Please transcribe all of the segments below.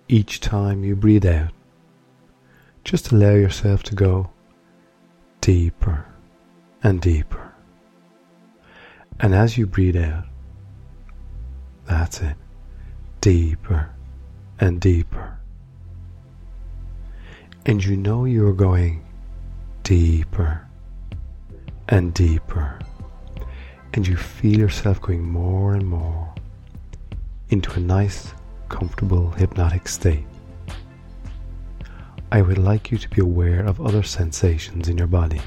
Each time you breathe out, just allow yourself to go deeper and deeper. And as you breathe out, that's it, deeper and deeper. And you know you're going deeper and deeper. And you feel yourself going more and more into a nice, comfortable, hypnotic state. I would like you to be aware of other sensations in your body.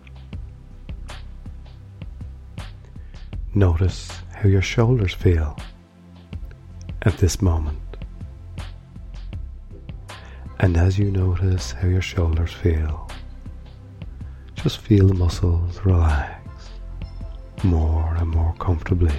Notice how your shoulders feel at this moment. And as you notice how your shoulders feel, just feel the muscles relax more and more comfortably.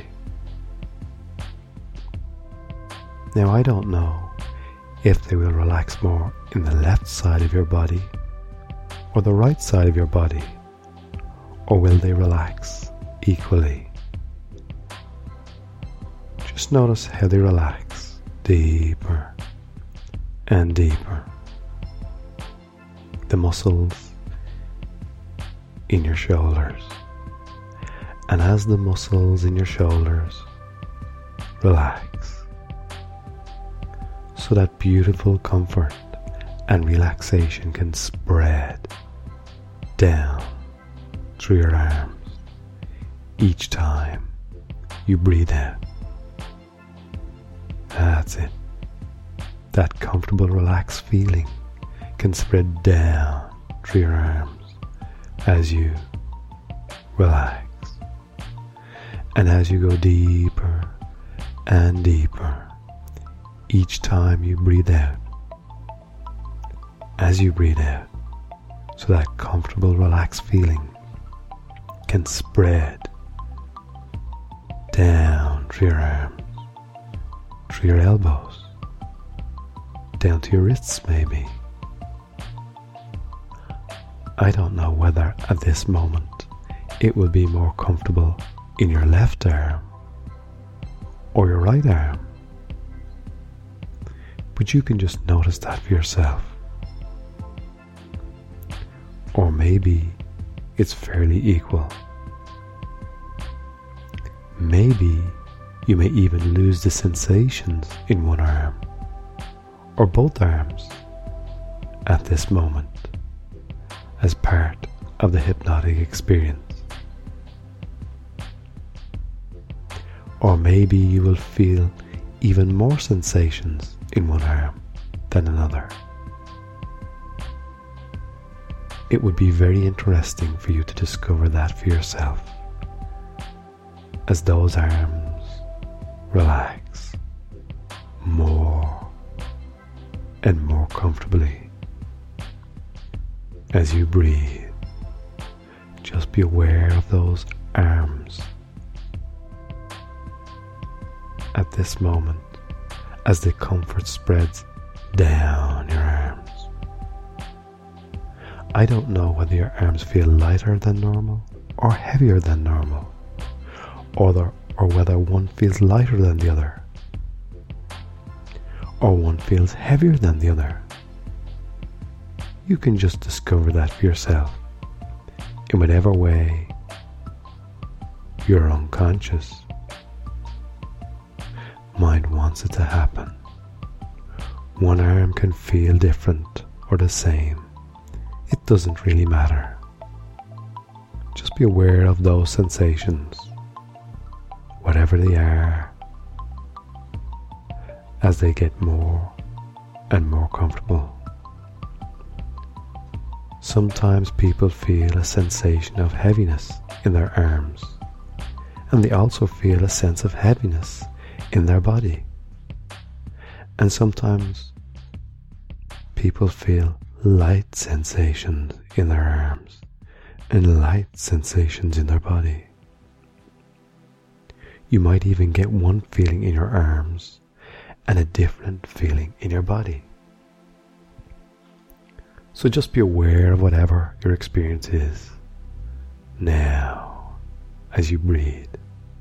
Now, I don't know if they will relax more in the left side of your body or the right side of your body, or will they relax equally? Just notice how they relax deeper and deeper. The muscles in your shoulders. And as the muscles in your shoulders relax, so that beautiful comfort and relaxation can spread down through your arms each time you breathe out. That's it. That comfortable, relaxed feeling can spread down through your arms as you relax. And as you go deeper and deeper, each time you breathe out, as you breathe out, so that comfortable, relaxed feeling can spread down through your arms, through your elbows, down to your wrists maybe. I don't know whether at this moment it will be more comfortable in your left arm or your right arm, but you can just notice that for yourself. Or maybe it's fairly equal. Maybe you may even lose the sensations in one arm or both arms at this moment as part of the hypnotic experience. Or maybe you will feel even more sensations in one arm than another. It would be very interesting for you to discover that for yourself as those arms relax more and more comfortably as you breathe. Just be aware of those arms at this moment as the comfort spreads down your arms. I don't know whether your arms feel lighter than normal or heavier than normal, or whether one feels lighter than the other, or one feels heavier than the other. You can just discover that for yourself in whatever way you're unconscious. Mind wants it to happen. One arm can feel different or the same. It doesn't really matter. Just be aware of those sensations, whatever they are, as they get more and more comfortable. Sometimes people feel a sensation of heaviness in their arms, and they also feel a sense of heaviness in their body. And sometimes people feel light sensations in their arms and light sensations in their body. You might even get one feeling in your arms and a different feeling in your body. So just be aware of whatever your experience is now as you breathe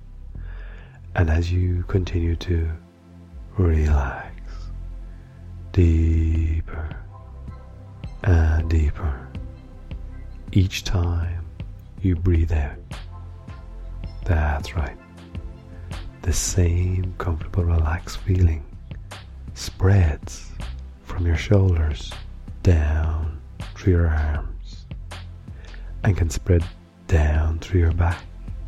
and as you continue to relax deeper and deeper each time you breathe out. That's right. The same comfortable, relaxed feeling spreads from your shoulders down through your arms and can spread down through your back.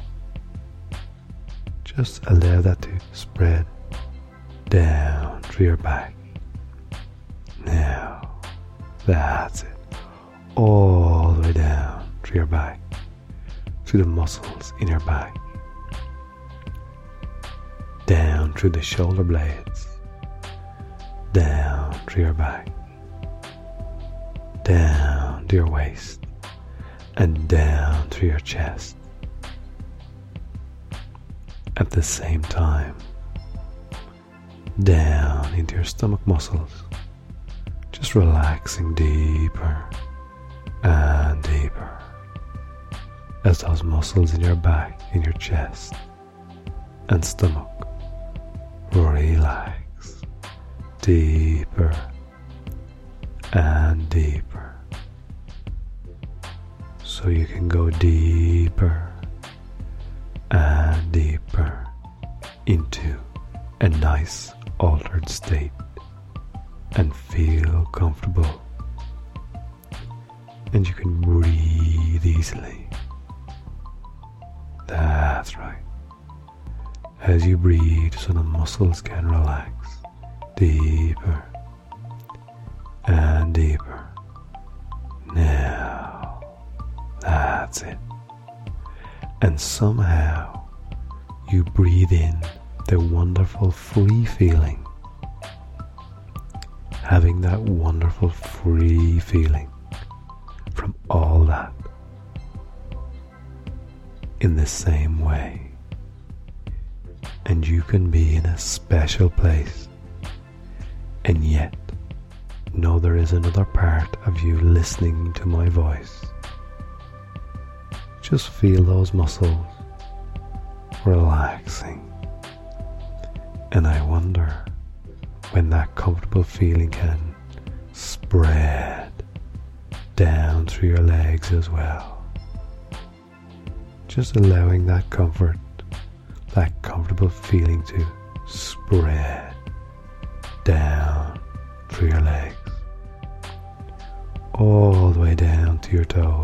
Just allow that to spread down through your back. Now, that's it. All the way down through your back, through the muscles in your back, down through the shoulder blades, down through your back, down to your waist, and down through your chest. At the same time, down into your stomach muscles, just relaxing deeper and deeper as those muscles in your back, in your chest and stomach relax deeper and deeper, so you can go deeper and deeper into a nice altered state and feel comfortable, and you can breathe easily. That's right. As you breathe, so the muscles can relax deeper and deeper. Now, that's it. And somehow you breathe in the wonderful free feeling, having that wonderful free feeling from all that. In the same way, and you can be in a special place and yet know there is another part of you listening to my voice. Just feel those muscles relaxing, and I wonder when that comfortable feeling can spread down through your legs as well. Just allowing that comfort, that comfortable feeling to spread down through your legs, all the way down to your toes.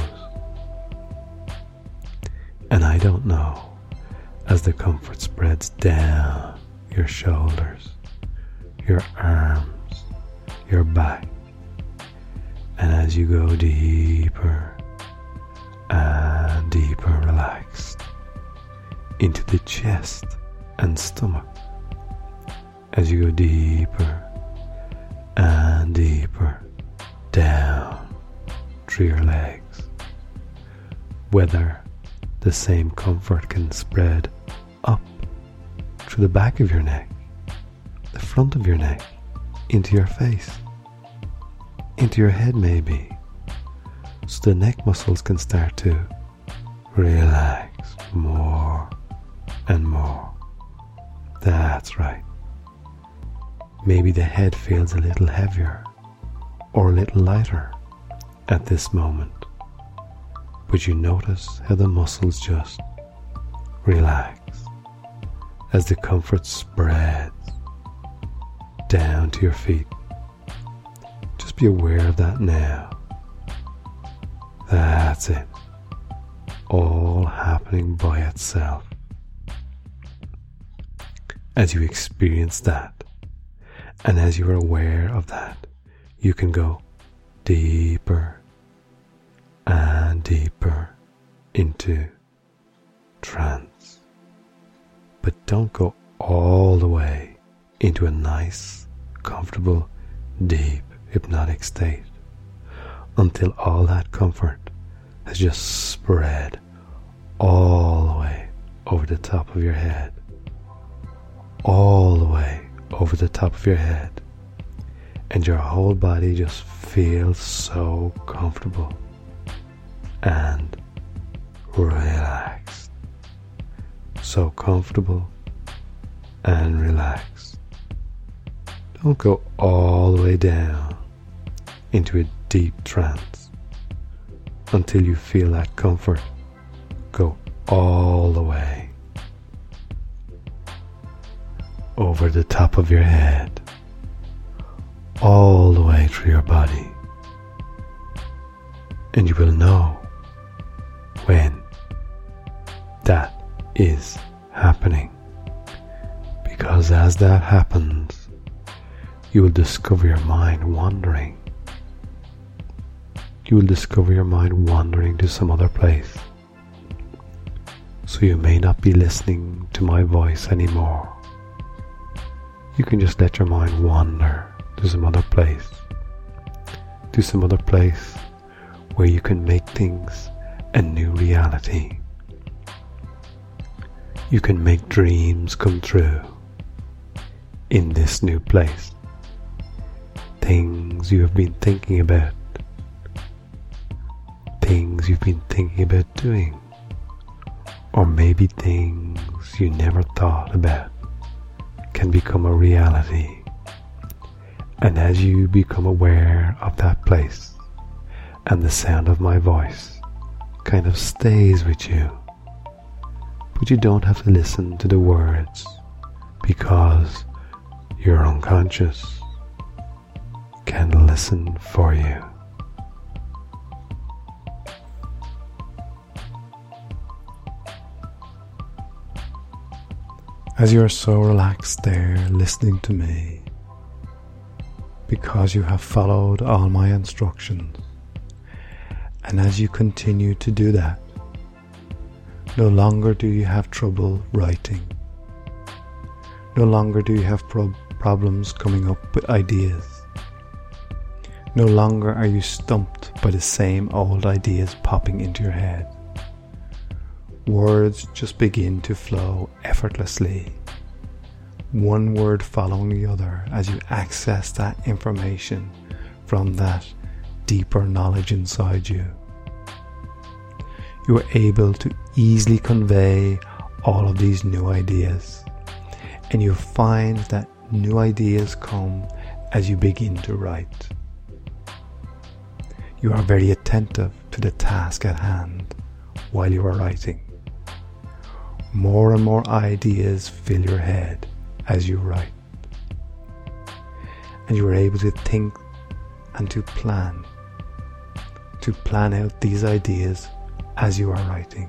And I don't know, as the comfort spreads down your shoulders, your arms, your back, and as you go deeper and deeper relaxed into the chest and stomach, as you go deeper and deeper down through your legs, whether the same comfort can spread up through the back of your neck, the front of your neck, into your face, into your head maybe, so the neck muscles can start to relax more and more. That's right. Maybe the head feels a little heavier or a little lighter at this moment, but you notice how the muscles just relax as the comfort spreads down to your feet. Just be aware of that now. That's it. All happening by itself. As you experience that, and as you are aware of that, you can go deeper and deeper into trance. But don't go all the way into a nice, comfortable, deep, hypnotic state until all that comfort has just spread all the way over the top of your head. All the way over the top of your head, and your whole body just feels so comfortable and relaxed. So comfortable and relaxed. Don't go all the way down into a deep trance until you feel that comfort. Go all the way over the top of your head, all the way through your body, and you will know when that is happening, because as that happens, you will discover your mind wandering. You will discover your mind wandering to some other place. So you may not be listening to my voice anymore. You can just let your mind wander to some other place. To some other place where you can make things a new reality. You can make dreams come true in this new place. Things you have been thinking about. Things you've been thinking about doing. Or maybe things you never thought about can become a reality. And as you become aware of that place, and the sound of my voice kind of stays with you, but you don't have to listen to the words because your unconscious can listen for you. As you're so relaxed there listening to me, because you have followed all my instructions, and as you continue to do that, no longer do you have trouble writing. No longer do you have problems coming up with ideas. No longer are you stumped by the same old ideas popping into your head. Words just begin to flow effortlessly, one word following the other as you access that information from that deeper knowledge inside you. You are able to easily convey all of these new ideas, and you find that new ideas come as you begin to write. You are very attentive to the task at hand while you are writing. More and more ideas fill your head as you write, and you are able to think and to plan out these ideas as you are writing.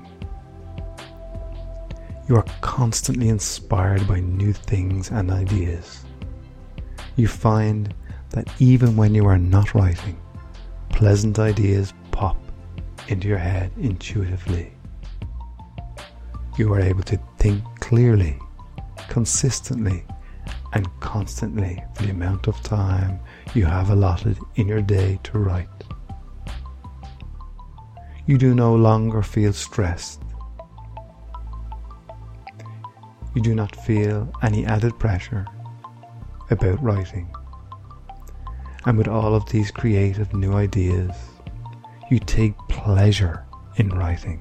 You are constantly inspired by new things and ideas. You find that even when you are not writing, pleasant ideas pop into your head intuitively. You are able to think clearly, consistently, and constantly for the amount of time you have allotted in your day to write. You do no longer feel stressed. You do not feel any added pressure about writing. And with all of these creative new ideas, you take pleasure in writing.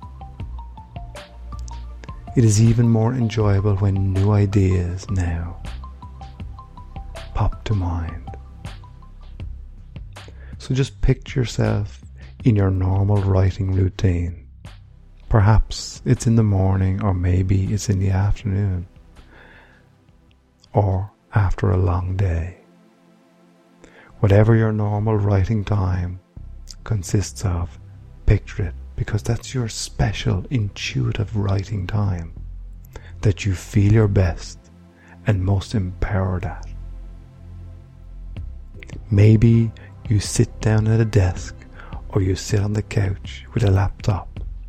It is even more enjoyable when new ideas now pop to mind. So just picture yourself in your normal writing routine. Perhaps it's in the morning, or maybe it's in the afternoon, or after a long day. Whatever your normal writing time consists of, picture it, because that's your special intuitive writing time that you feel your best and most empowered at. Maybe you sit down at a desk, or you sit on the couch with a laptop.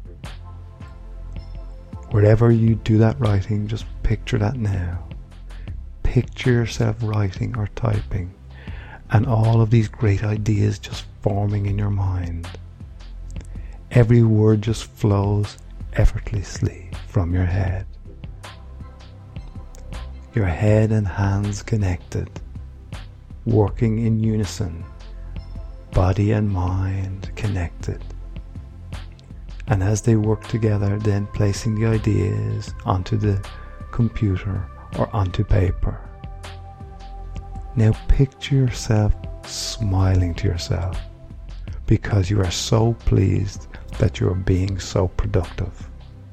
Wherever you do that writing, just picture that now. Picture yourself writing or typing, and all of these great ideas just forming in your mind. Every word just flows effortlessly from your head. Your head and hands connected, working in unison, body and mind connected. And as they work together, then placing the ideas onto the computer or onto paper. Now picture yourself smiling to yourself because you are so pleased that you are being so productive.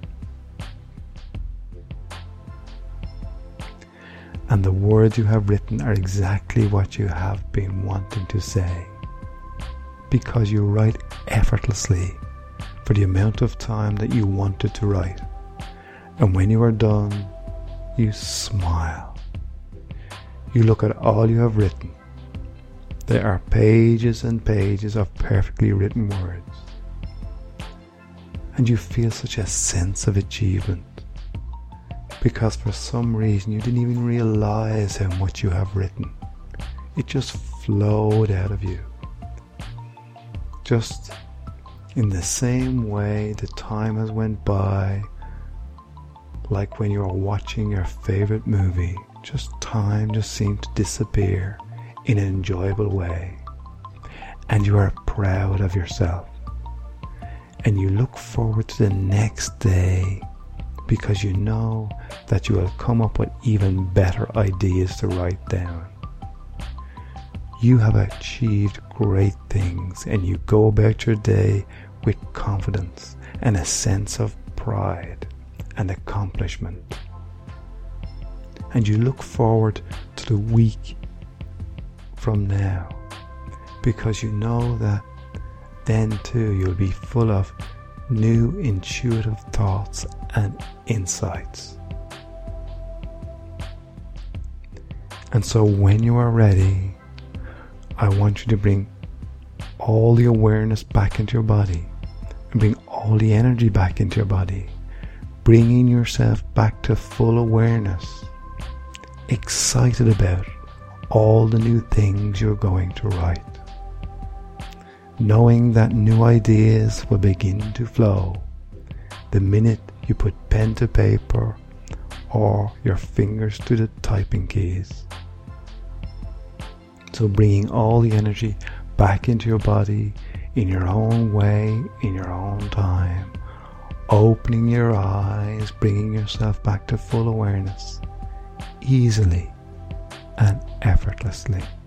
And the words you have written are exactly what you have been wanting to say, because you write effortlessly for the amount of time that you wanted to write. And when you are done, you smile. You look at all you have written. There are pages and pages of perfectly written words. And you feel such a sense of achievement, because for some reason you didn't even realize how much you have written. It just flowed out of you. Just in the same way the time has went by, like when you are watching your favorite movie, just time just seemed to disappear in an enjoyable way. And you are proud of yourself. And you look forward to the next day, because you know that you will come up with even better ideas to write down. You have achieved great things, and you go about your day with confidence and a sense of pride and accomplishment. And you look forward to the week from now, because you know that then too you'll be full of new intuitive thoughts and insights. And so when you are ready, I want you to bring all the awareness back into your body and bring all the energy back into your body, bringing yourself back to full awareness, excited about all the new things you're going to write, knowing that new ideas will begin to flow the minute you put pen to paper or your fingers to the typing keys. So bringing all the energy back into your body in your own way, in your own time, opening your eyes, bringing yourself back to full awareness, easily and effortlessly.